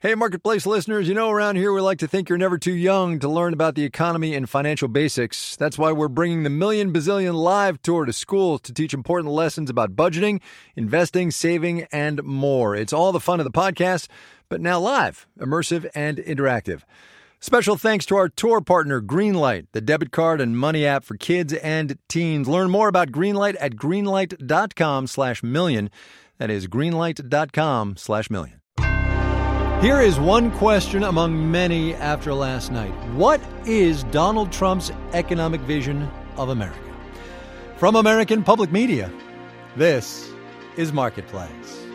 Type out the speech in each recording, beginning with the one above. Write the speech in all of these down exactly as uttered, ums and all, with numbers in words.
Hey, Marketplace listeners, you know around here we like to think you're never too young to learn about the economy and financial basics. That's why we're bringing the Million Bazillion Live Tour to schools to teach important lessons about budgeting, investing, saving, and more. It's all the fun of the podcast, but now live, immersive, and interactive. Special thanks to our tour partner, Greenlight, the debit card and money app for kids and teens. Learn more about Greenlight at greenlight.com slash million. That is greenlight.com slash million. Here is one question among many after last night. What is Donald Trump's economic vision of America? From American Public Media, this is Marketplace.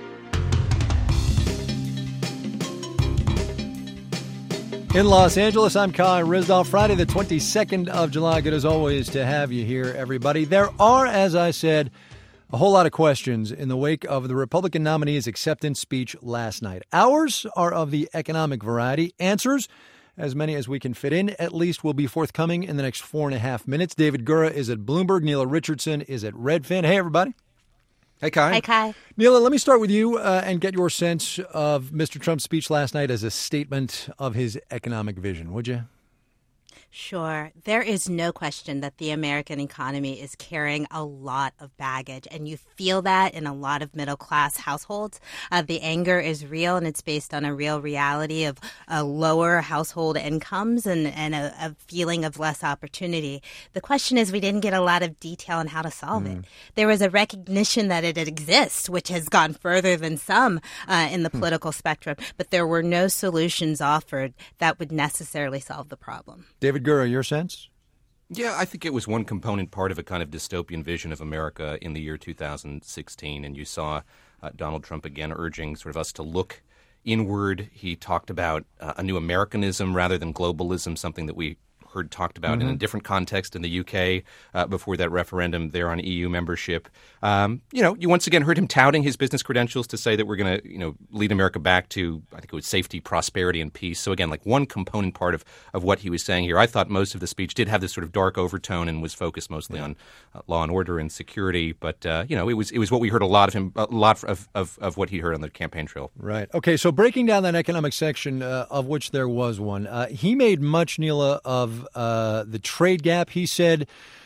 In Los Angeles, I'm Kai Ryssdal. Friday, the twenty-second of July. Good as always to have you here, everybody. There are, as I said, a whole lot of questions in the wake of the Republican nominee's acceptance speech last night. Ours are of the economic variety. Answers, as many as we can fit in, at least will be forthcoming in the next four and a half minutes. David Gura is at Bloomberg. Neela Richardson is at Redfin. Hey, everybody. Hey, Kai. Hi, Kai. Neela, let me start with you uh, and get your sense of Mister Trump's speech last night as a statement of his economic vision, would you? Sure. There is no question that the American economy is carrying a lot of baggage, and you feel that in a lot of middle-class households. Uh, the anger is real, and it's based on a real reality of uh, lower household incomes and, and a, a feeling of less opportunity. The question is, we didn't get a lot of detail on how to solve mm. it. There was a recognition that it exists, which has gone further than some uh, in the mm. political spectrum, but there were no solutions offered that would necessarily solve the problem. David Gura, your sense? Yeah, I think it was one component part of a kind of dystopian vision of America in the year two thousand sixteen. And you saw uh, Donald Trump again urging sort of us to look inward. He talked about uh, a new Americanism rather than globalism, something that we heard talked about mm-hmm. in a different context in the U K uh, before that referendum there on E U membership. Um, you know, you once again heard him touting his business credentials to say that we're going to, you know, lead America back to, I think it was safety, prosperity, and peace. So again, like one component part of, of what he was saying here. I thought most of the speech did have this sort of dark overtone and was focused mostly yeah. on uh, law and order and security. But, uh, you know, it was it was what we heard a lot of him, a lot of, of, of what he heard on the campaign trail. Right. Okay, so breaking down that economic section, uh, of which there was one, uh, he made much, Neela, of Uh, the trade gap. He said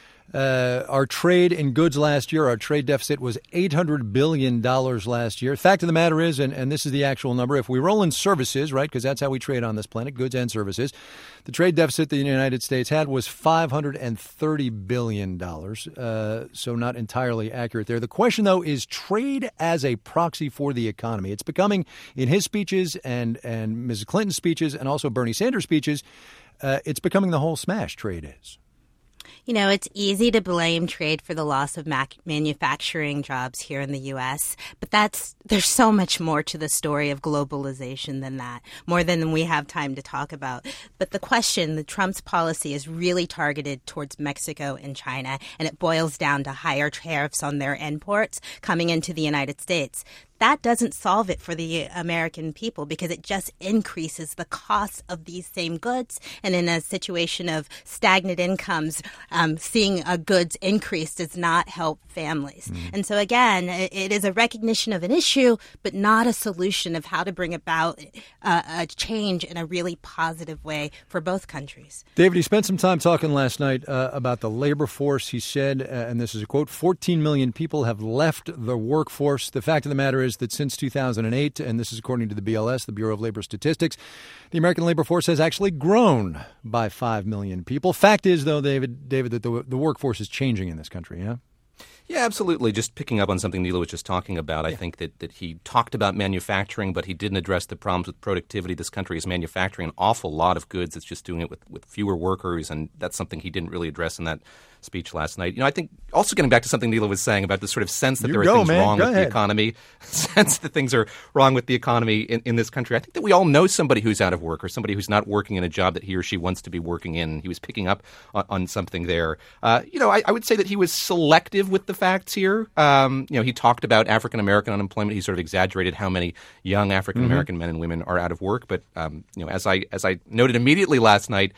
uh, our trade in goods last year, our trade deficit was eight hundred billion dollars last year. Fact of the matter is, and, and this is the actual number, if we roll in services, right, because that's how we trade on this planet, goods and services, the trade deficit the United States had was five hundred thirty billion dollars, uh, so not entirely accurate there. The question, though, is trade as a proxy for the economy. It's becoming, in his speeches and, and Missus Clinton's speeches and also Bernie Sanders' speeches, Uh, it's becoming the whole smash, trade is. You know, it's easy to blame trade for the loss of mac- manufacturing jobs here in the U S, but that's there's so much more to the story of globalization than that, more than we have time to talk about. But the question, the Trump's policy is really targeted towards Mexico and China, and it boils down to higher tariffs on their imports coming into the United States. That doesn't solve it for the American people because it just increases the cost of these same goods. And in a situation of stagnant incomes, um, seeing a goods increase does not help families. Mm. And so, again, it, it is a recognition of an issue, but not a solution of how to bring about uh, a change in a really positive way for both countries. David, he spent some time talking last night uh, about the labor force. He said, uh, and this is a quote, fourteen million people have left the workforce. The fact of the matter is that since two thousand eight, and this is according to the B L S, the Bureau of Labor Statistics, the American labor force has actually grown by five million people. Fact is, though, David, David, that the, the workforce is changing in this country, yeah? Yeah, absolutely. Just picking up on something Neela was just talking about, I yeah. think that, that he talked about manufacturing, but he didn't address the problems with productivity. This country is manufacturing an awful lot of goods. It's just doing it with, with fewer workers, and that's something he didn't really address in that speech last night. You know, I think also getting back to something Neela was saying about the sort of sense that you there are go, things man. wrong go with ahead. the economy, sense that things are wrong with the economy in, in this country. I think that we all know somebody who's out of work or somebody who's not working in a job that he or she wants to be working in. He was picking up on, on something there. Uh, you know, I, I would say that he was selective with the facts here. Um, you know, he talked about African-American unemployment. He sort of exaggerated how many young African-American mm-hmm. men and women are out of work. But, um, you know, as I as I noted immediately last night,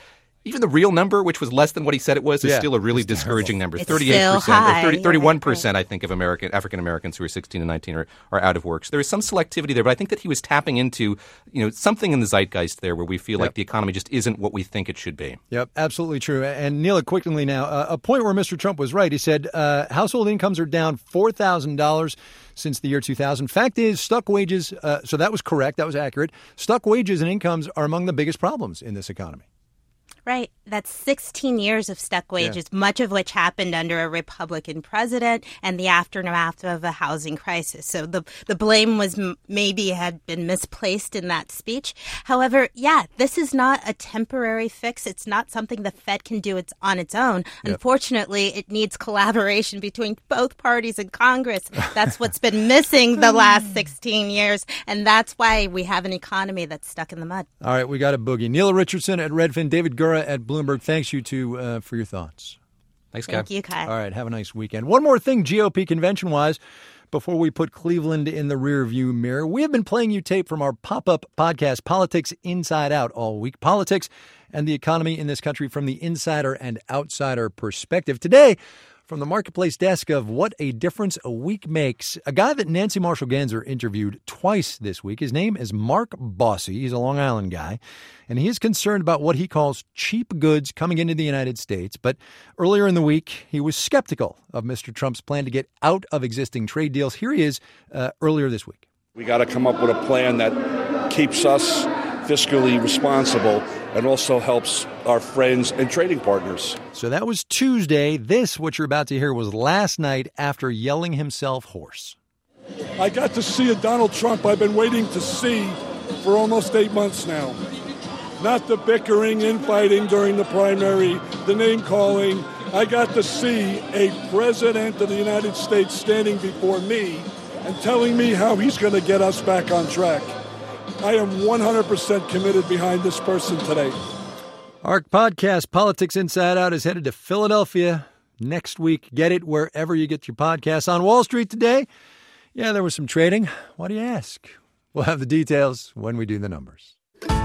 Even the real number, which was less than what he said it was, is Yeah, still a really it's discouraging terrible. number. It's thirty-eight percent, still high. or thirty, Yeah, thirty-one percent, right. I think, of American African Americans who are sixteen and nineteen are, are out of work. So there is some selectivity there, but I think that he was tapping into, you know, something in the zeitgeist there where we feel Yep. like the economy just isn't what we think it should be. Yep, absolutely true. And Neela, quickly now, uh, a point where Mister Trump was right. He said uh, household incomes are down four thousand dollars since the year two thousand. Fact is, stuck wages, uh, so that was correct, that was accurate. Stuck wages and incomes are among the biggest problems in this economy. Right. That's sixteen years of stuck wages, yeah. much of which happened under a Republican president and the aftermath of a housing crisis. So the the blame was m- maybe had been misplaced in that speech. However, yeah, this is not a temporary fix. It's not something the Fed can do it's on its own. Yep. Unfortunately, it needs collaboration between both parties in Congress. That's what's been missing the last sixteen years. And that's why we have an economy that's stuck in the mud. All right, we got a boogie. Neela Richardson at Redfin, David Gura at Bloomberg. Thanks you two uh, for your thoughts. Thanks, Kai. Thank you, Kai. All right, have a nice weekend. One more thing, G O P convention-wise, before we put Cleveland in the rearview mirror. We have been playing you tape from our pop-up podcast, Politics Inside Out, all week. Politics and the economy in this country from the insider and outsider perspective. Today, from the Marketplace desk of What a Difference a Week Makes, a guy that Nancy Marshall-Ganzer interviewed twice this week. His name is Mark Bossy. He's a Long Island guy, and he is concerned about what he calls cheap goods coming into the United States. But earlier in the week, he was skeptical of Mister Trump's plan to get out of existing trade deals. Here he is uh, earlier this week. We got to come up with a plan that keeps us fiscally responsible and also helps our friends and trading partners. So that was Tuesday. This, what you're about to hear, was last night after yelling himself hoarse. I got to see a Donald Trump I've been waiting to see for almost eight months now. Not the bickering, infighting during the primary, the name-calling. I got to see a president of the United States standing before me and telling me how he's going to get us back on track. I am one hundred percent committed behind this person today. Our podcast, Politics Inside Out, is headed to Philadelphia next week. Get it wherever you get your podcasts. On Wall Street today, yeah, there was some trading. Why do you ask? We'll have the details when we do the numbers.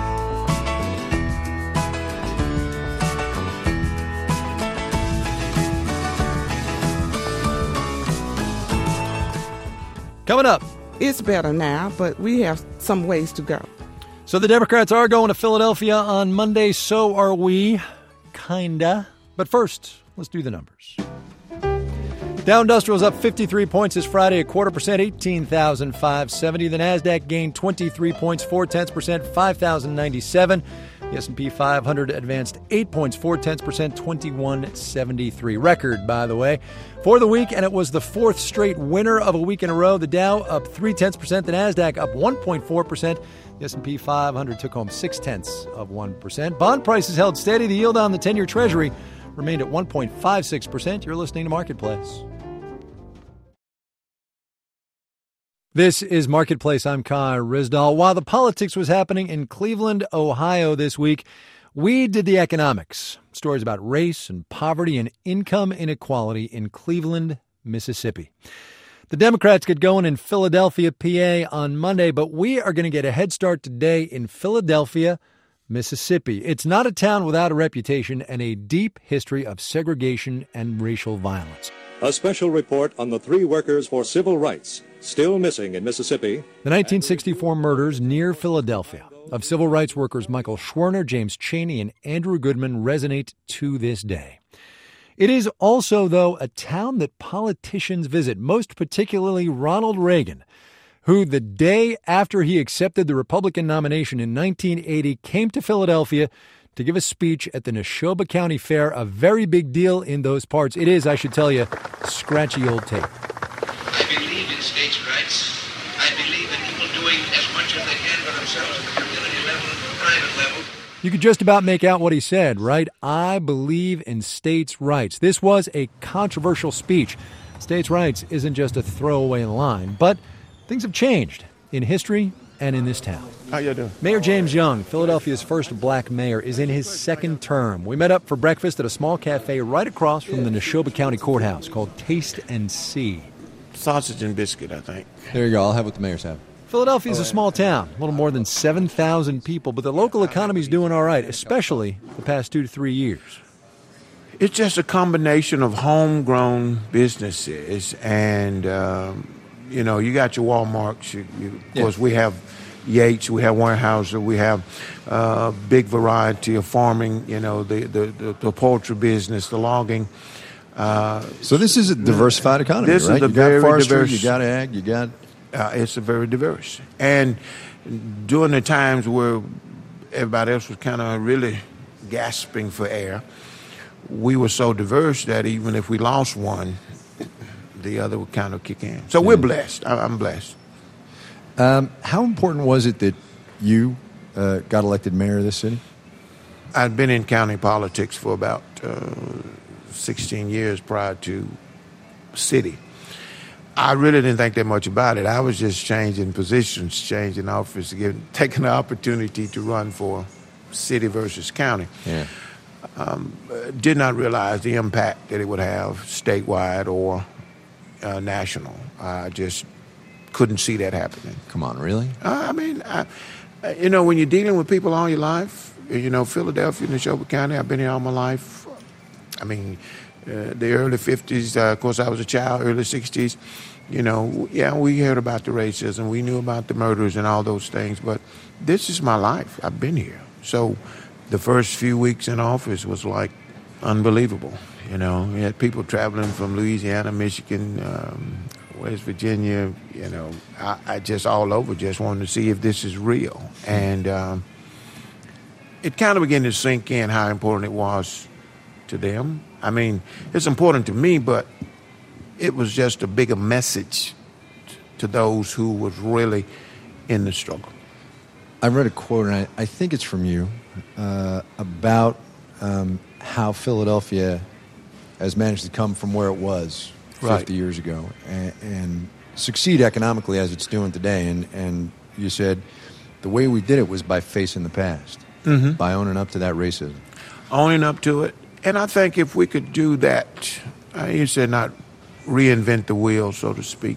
Coming up. It's better now, but we have some ways to go. So the Democrats are going to Philadelphia on Monday. So are we. Kinda. But first, let's do the numbers. Dow Industrial's up fifty-three points this Friday, a quarter percent, eighteen thousand five hundred seventy. The Nasdaq gained twenty-three points, four tenths percent, five thousand ninety-seven. The S and P five hundred advanced eight points, four tenths percent, twenty-one seventy-three. Record, by the way, for the week, and it was the fourth straight winner of a week in a row. The Dow up three tenths percent, the Nasdaq up one point four percent. The S and P five hundred took home six tenths of one percent. Bond prices held steady. The yield on the ten-year Treasury remained at one point five six percent. You're listening to Marketplace. This is Marketplace. I'm Kai Ryssdal. While the politics was happening in Cleveland, Ohio this week, we did the economics. Stories about race and poverty and income inequality in Cleveland, Mississippi. The Democrats get going in Philadelphia, P A on Monday, but we are going to get a head start today in Philadelphia, Mississippi. It's not a town without a reputation and a deep history of segregation and racial violence. A special report on the three workers for civil rights still missing in Mississippi. The nineteen sixty-four murders near Philadelphia of civil rights workers Michael Schwerner, James Chaney, and Andrew Goodman resonate to this day. It is also, though, a town that politicians visit, most particularly Ronald Reagan, who the day after he accepted the Republican nomination in nineteen eighty came to Philadelphia to give a speech at the Neshoba County Fair, a very big deal in those parts. It is, I should tell you, scratchy old tape. I believe in states' rights. I believe in people doing as much as they can for themselves at the community level and the private level. You could just about make out what he said, right? I believe in states' rights. This was a controversial speech. States' rights isn't just a throwaway line, but things have changed in history and in this town. How you doing? Mayor James Young, Philadelphia's first black mayor, is in his second term. We met up for breakfast at a small cafe right across from the Neshoba County Courthouse called Taste and See. Sausage and biscuit, I think. There you go. I'll have what the mayor's have. Philadelphia is a small town, a little more than seven thousand people, but the local economy is doing all right, especially the past two to three years. It's just a combination of homegrown businesses, and um, you know, you got your Walmarts. You, you, of Yeah. course, we have Yates, we have Weyerhaeuser, we have a uh, big variety of farming. You know, the the, the, the poultry business, the logging. Uh, So this is a diversified economy, This is right? a You very got forestry, diverse- you got ag, you got... Uh, it's a very diverse. And during the times where everybody else was kind of really gasping for air, we were so diverse that even if we lost one, the other would kind of kick in. So we're blessed. I- I'm blessed. Um, how important was it that you uh, got elected mayor of this city? I'd been in county politics for about uh, sixteen years prior to city. I really didn't think that much about it. I was just changing positions, changing office, giving, taking the opportunity to run for city versus county. Yeah. Um, uh, did not realize the impact that it would have statewide or uh, national. I just couldn't see that happening. Come on, really? Uh, I mean, I, uh, you know, when you're dealing with people all your life, you know, Philadelphia and Neshoba County, I've been here all my life. I mean, uh, the early fifties, uh, of course, I was a child, early sixties. You know, yeah, we heard about the racism. We knew about the murders and all those things. But this is my life. I've been here. So the first few weeks in office was like unbelievable. You know, you had people traveling from Louisiana, Michigan, um, West Virginia, you know, I, I just all over just wanted to see if this is real. And um, it kind of began to sink in how important it was to them. I mean, it's important to me, but it was just a bigger message to those who was really in the struggle. I read a quote, and I, I think it's from you, uh, about um, how Philadelphia has managed to come from where it was fifty Right. years ago and, and succeed economically as it's doing today. And, and you said the way we did it was by facing the past, Mhm. by owning up to that racism. Owning up to it. And I think if we could do that, uh, you said not reinvent the wheel, so to speak,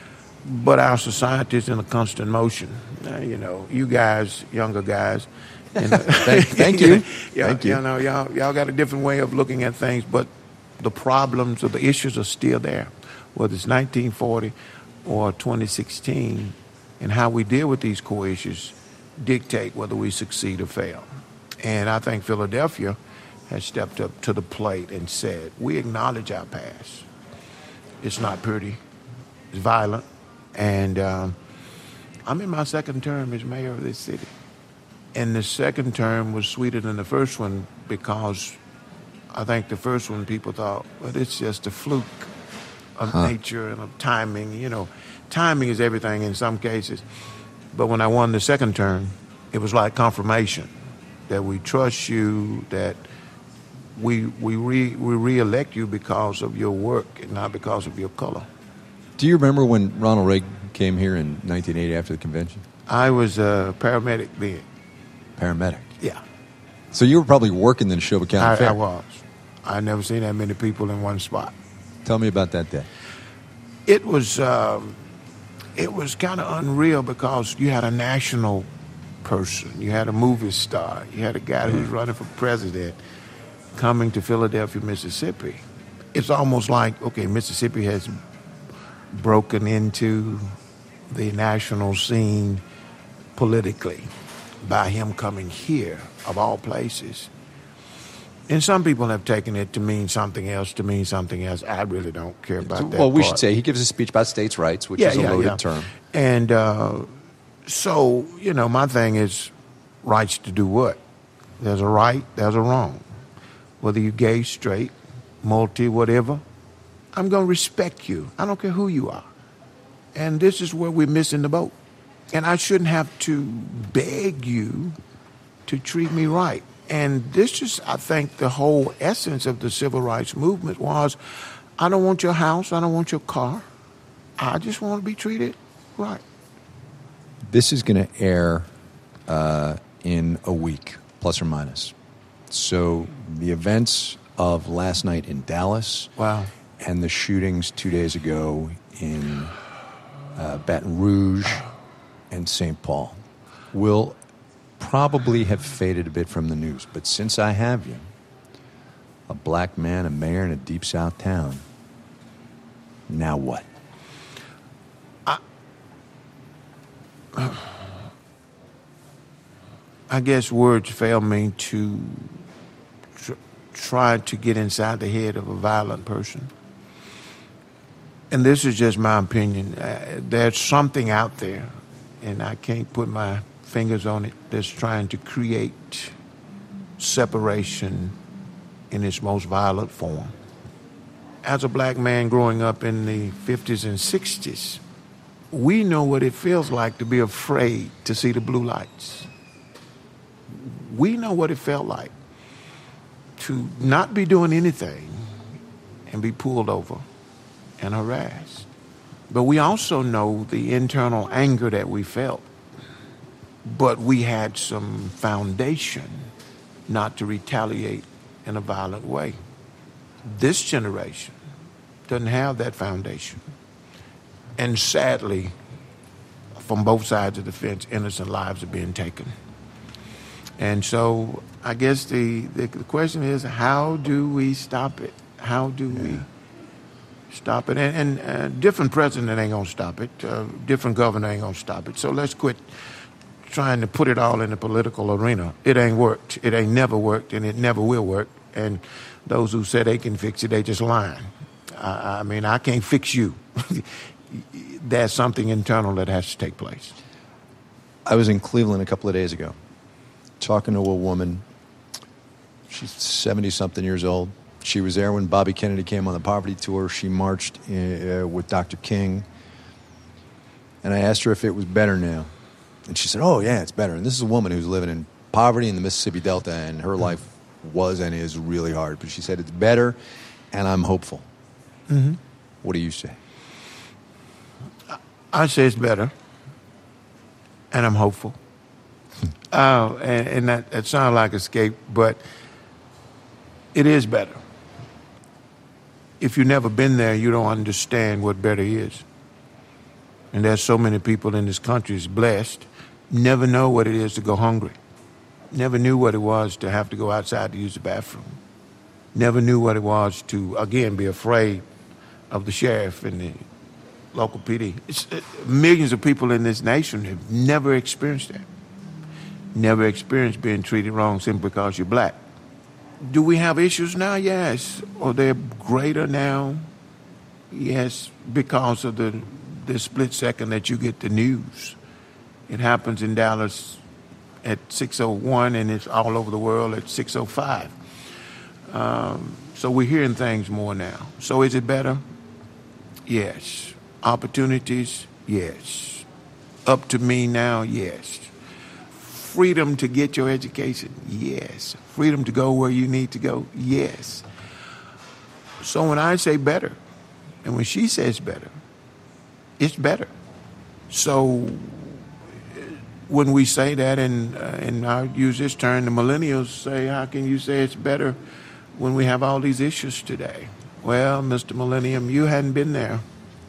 but our society is in a constant motion. Uh, you know, you guys, younger guys. You know, Thank, thank you. y'all, Thank you. You know, y'all, y'all got a different way of looking at things, but the problems or the issues are still there, whether it's nineteen forty or twenty sixteen, and how we deal with these core issues dictate whether we succeed or fail. And I think Philadelphia has stepped up to the plate and said, we acknowledge our past. It's not pretty. It's violent. And um, I'm in my second term as mayor of this city. And the second term was sweeter than the first one because I think the first one people thought, well, it's just a fluke of Huh. nature and of timing. You know, timing is everything in some cases. But when I won the second term, it was like confirmation that we trust you, that we we re, we re-elect you because of your work and not because of your color. Do you remember when Ronald Reagan came here in nineteen eighty after the convention? I was a paramedic then. Paramedic. Yeah, So you were probably working the Neshoba County I, Fair. I was. I never seen that many people in one spot. Tell me about that day. It was um, it was kind of unreal because you had a national person, you had a movie star, you had a guy who was running for president coming to Philadelphia, Mississippi. It's almost like, okay, Mississippi has broken into the national scene politically by him coming here, of all places. And some people have taken it to mean something else, to mean something else. I really don't care about that Well, we part. should say he gives a speech about states' rights, which Yeah, is a yeah, loaded yeah. term. And uh, so, you know, my thing is rights to do what? There's a right, there's a wrong. Whether you're gay, straight, multi, whatever, I'm going to respect you. I don't care who you are. And this is where we're missing the boat. And I shouldn't have to beg you to treat me right. And this is, I think, the whole essence of the civil rights movement was, I don't want your house, I don't want your car. I just want to be treated right. This is going to air uh, in a week, plus or minus. So the events of last night in Dallas Wow. and the shootings two days ago in uh, Baton Rouge and Saint Paul will probably have faded a bit from the news. But since I have you, a black man, a mayor in a deep South town, now what? I, uh, I guess words fail me to tr- try to get inside the head of a violent person. And this is just my opinion. Uh, there's something out there, and I can't put my fingers on it, that's trying to create separation in its most violent form. As a black man growing up in the fifties and sixties, we know what it feels like to be afraid to see the blue lights. We know what it felt like to not be doing anything and be pulled over and harassed. But we also know the internal anger that we felt. But we had some foundation not to retaliate in a violent way. This generation doesn't have that foundation. And sadly, from both sides of the fence, innocent lives are being taken. And so I guess the, the question is, how do we stop it? How do yeah. we stop it? And, and uh, different president ain't going to stop it. Uh, different governor ain't going to stop it. So let's quit trying to put it all in the political arena. It ain't worked. It ain't never worked, and it never will work. And those who say they can fix it, they just lying. I, I mean, I can't fix you. There's something internal that has to take place. I was in Cleveland a couple of days ago talking to a woman. She's seventy-something years old. She was there when Bobby Kennedy came on the poverty tour. She marched uh, with Doctor King. And I asked her if it was better now. And she said, oh, yeah, it's better. And this is a woman who's living in poverty in the Mississippi Delta, and her life was and is really hard. But she said it's better, and I'm hopeful. Mm-hmm. What do you say? I say it's better, and I'm hopeful. uh, and and that, that sounds like escape, but it is better. If you've never been there, you don't understand what better is. And there's so many people in this country is blessed, never know what it is to go hungry. Never knew what it was to have to go outside to use the bathroom. Never knew what it was to, again, be afraid of the sheriff and the local P D. It's, uh, millions of people in this nation have never experienced that. Never experienced being treated wrong simply because you're black. Do we have issues now? Yes. Are they greater now? Yes, because of the, the split second that you get the news. It happens in Dallas at six oh one, and it's all over the world at six oh five. Um, so we're hearing things more now. So is it better? Yes. Opportunities? Yes. Up to me now? Yes. Freedom to get your education? Yes. Freedom to go where you need to go? Yes. So when I say better, and when she says better, it's better. So when we say that, and uh, and I use this term, the millennials say, how can you say it's better when we have all these issues today? Well, Mister Millennium, you hadn't been there.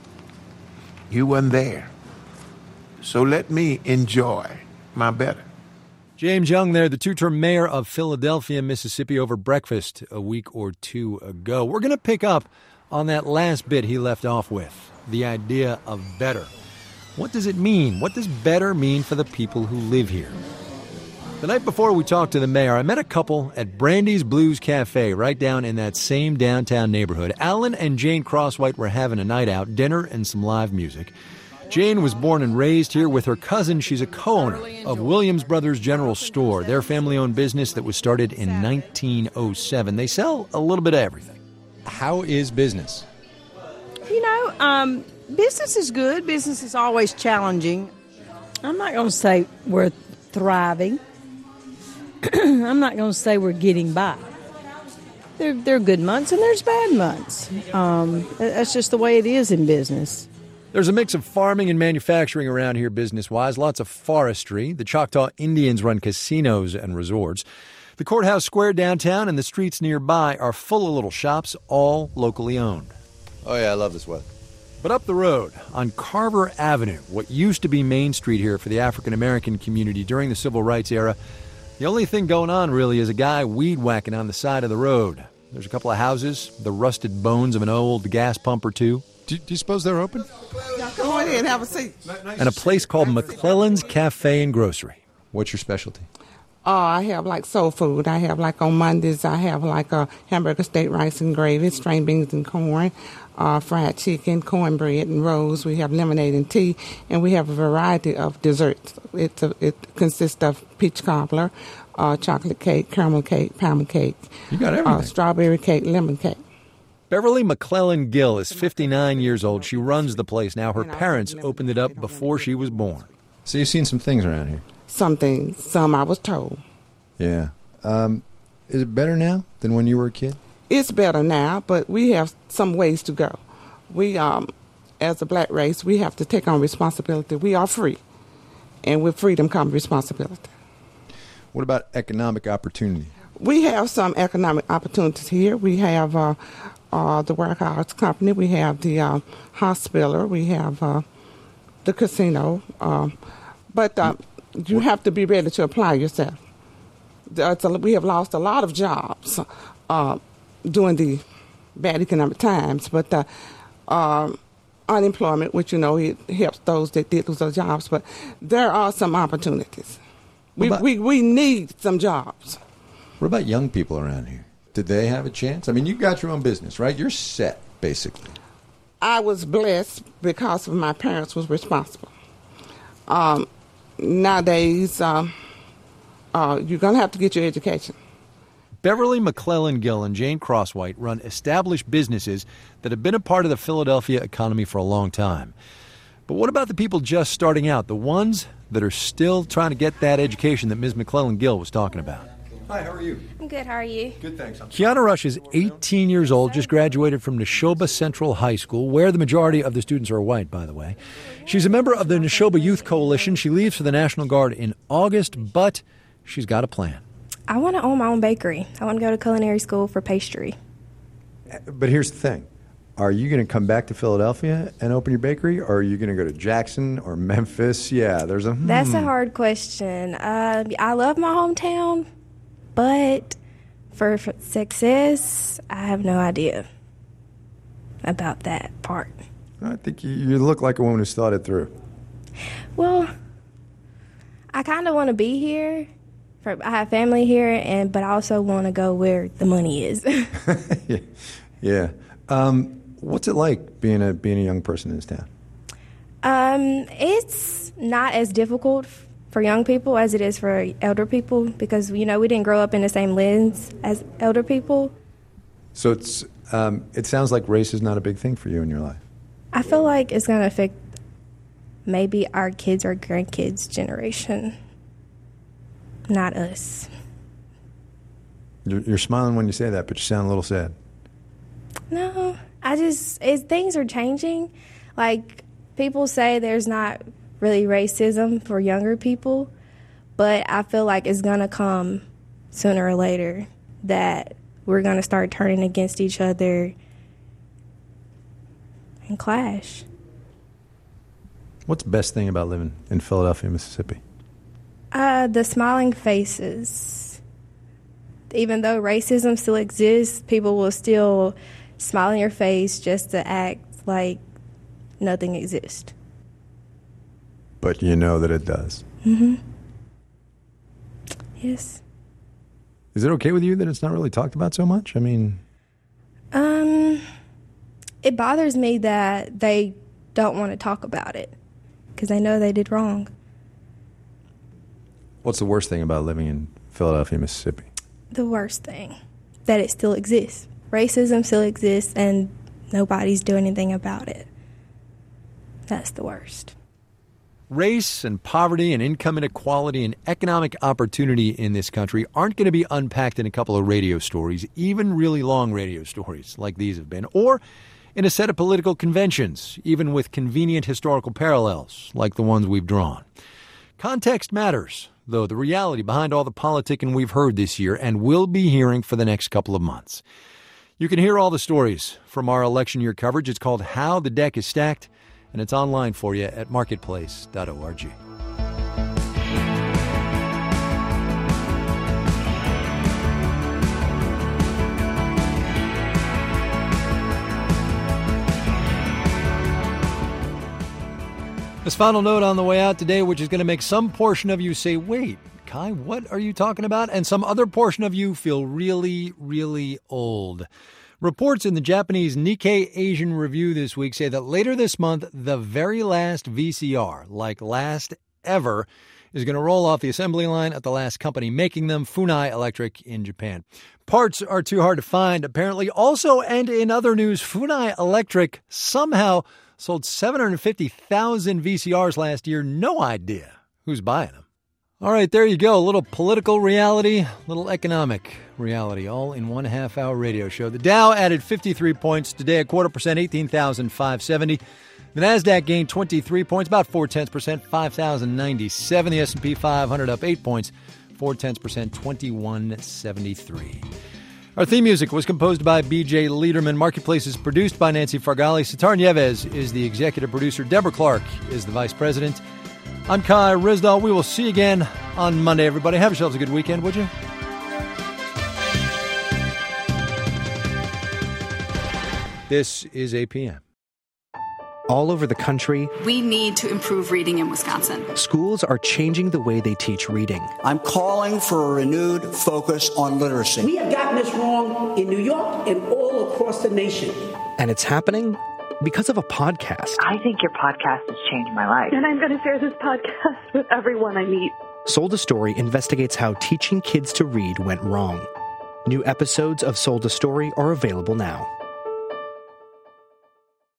You weren't there. So let me enjoy my better. James Young there, the two-term mayor of Philadelphia, Mississippi, over breakfast a week or two ago. We're going to pick up on that last bit he left off with, the idea of better. What does it mean? What does better mean for the people who live here? The night before we talked to the mayor, I met a couple at Brandy's Blues Cafe right down in that same downtown neighborhood. Alan and Jane Crosswhite were having a night out, dinner and some live music. Jane was born and raised here with her cousin. She's a co-owner of Williams Brothers General Store, their family-owned business that was started in nineteen oh seven. They sell a little bit of everything. How is business? You know, um, business is good. Business is always challenging. I'm not going to say we're thriving. I'm not going to say we're getting by. There, there are good months and there's bad months. Um, that's just the way it is in business. There's a mix of farming and manufacturing around here business-wise, lots of forestry. The Choctaw Indians run casinos and resorts. The Courthouse Square downtown and the streets nearby are full of little shops, all locally owned. Oh, yeah, I love this weather. But up the road, on Carver Avenue, what used to be Main Street here for the African-American community during the Civil Rights era, the only thing going on really is a guy weed-whacking on the side of the road. There's a couple of houses, the rusted bones of an old gas pump or two. Do, do you suppose they're open? Go on in, have a seat. And a place called McClellan's Cafe and Grocery. What's your specialty? Uh, I have like soul food. I have like on Mondays, I have like a hamburger, steak, rice, and gravy, string beans and corn, uh, fried chicken, cornbread and rolls. We have lemonade and tea, and we have a variety of desserts. It's a, it consists of peach cobbler, uh, chocolate cake, caramel cake, pound cake. You got everything. Uh, strawberry cake, lemon cake. Beverly McClellan Gill is fifty-nine years old. She runs the place now. Her parents opened it up before she was born. So you've seen some things around here? Some things, some I was told. Yeah. Um, is it better now than when you were a kid? It's better now, but we have some ways to go. We, um, as a black race, we have to take on responsibility. We are free, and with freedom comes responsibility. What about economic opportunity? We have some economic opportunities here. We have uh, uh, the Warehouse Company. We have the uh, hospital. We have uh, the casino. Um, but uh, you have to be ready to apply yourself. That's a, we have lost a lot of jobs uh, during the bad economic times, but uh, uh, unemployment, which, you know, it helps those that did lose their jobs, but there are some opportunities. We, about, we, we need some jobs. What about young people around here? Did they have a chance? I mean, you got your own business, right? You're set, basically. I was blessed because of my parents was responsible. Um, nowadays... Um, Uh, you're going to have to get your education. Beverly McClellan Gill and Jane Crosswhite run established businesses that have been a part of the Philadelphia economy for a long time. But what about the people just starting out, the ones that are still trying to get that education that Miz McClellan Gill was talking about? Hi, how are you? I'm good, how are you? Good, thanks. Kiana Rush is eighteen years old, just graduated from Neshoba Central High School, where the majority of the students are white, by the way. She's a member of the Neshoba Youth Coalition. She leaves for the National Guard in August, but she's got a plan. I want to own my own bakery. I want to go to culinary school for pastry. But here's the thing. Are you going to come back to Philadelphia and open your bakery, or are you going to go to Jackson or Memphis? Yeah, there's a... Hmm. That's a hard question. Uh, I love my hometown, but for, for success, I have no idea about that part. I think you, you look like a woman who's thought it through. Well, I kind of want to be here. For, I have family here, and but I also want to go where the money is. yeah. yeah. Um, what's it like being a being a young person in this town? Um, it's not as difficult for young people as it is for elder people because, you know, we didn't grow up in the same lens as elder people. So it's um, it sounds like race is not a big thing for you in your life. I feel like it's going to affect maybe our kids or grandkids' generation, not us. You're, you're smiling when you say that, but you sound a little sad. No, I just, it's, things are changing. Like, people say there's not really racism for younger people, but I feel like it's going to come sooner or later that we're going to start turning against each other and clash. What's the best thing about living in Philadelphia, Mississippi? Uh, the smiling faces. Even though racism still exists, people will still smile in your face just to act like nothing exists. But you know that it does. Mm-hmm. Yes. Is it okay with you that it's not really talked about so much? I mean... Um, it bothers me that they don't want to talk about it because they know they did wrong. What's the worst thing about living in Philadelphia, Mississippi? The worst thing, that it still exists. Racism still exists and nobody's doing anything about it. That's the worst. Race and poverty and income inequality and economic opportunity in this country aren't going to be unpacked in a couple of radio stories, even really long radio stories like these have been, or in a set of political conventions, even with convenient historical parallels like the ones we've drawn. Context matters, though, the reality behind all the politicking we've heard this year and will be hearing for the next couple of months. You can hear all the stories from our election year coverage. It's called How the Deck is Stacked, and it's online for you at marketplace dot org. This final note on the way out today, which is going to make some portion of you say, wait, Kai, what are you talking about? And some other portion of you feel really, really old. Reports in the Japanese Nikkei Asian Review this week say that later this month, the very last V C R, like last ever, is going to roll off the assembly line at the last company making them, Funai Electric in Japan. Parts are too hard to find, apparently. Also, and in other news, Funai Electric somehow sold seven hundred fifty thousand V C Rs last year. No idea who's buying them. All right, there you go. A little political reality, a little economic reality, all in one half-hour radio show. The Dow added fifty-three points today, a quarter percent, eighteen thousand five hundred seventy. The Nasdaq gained twenty-three points, about four-tenths percent, five thousand ninety-seven. The S and P five hundred up eight points, four-tenths percent, twenty-one seventy-three. Our theme music was composed by B J Liederman. Marketplace is produced by Nancy Fargali. Sitar Nieves is the executive producer. Deborah Clark is the vice president. I'm Kai Ryssdal. We will see you again on Monday, everybody. Have yourselves a good weekend, would you? This is A P M. All over the country, we need to improve reading in Wisconsin. Schools are changing the way they teach reading. I'm calling for a renewed focus on literacy. We have gotten this wrong in New York and all across the nation. And it's happening because of a podcast. I think your podcast has changed my life. And I'm going to share this podcast with everyone I meet. Sold a Story investigates how teaching kids to read went wrong. New episodes of Sold a Story are available now.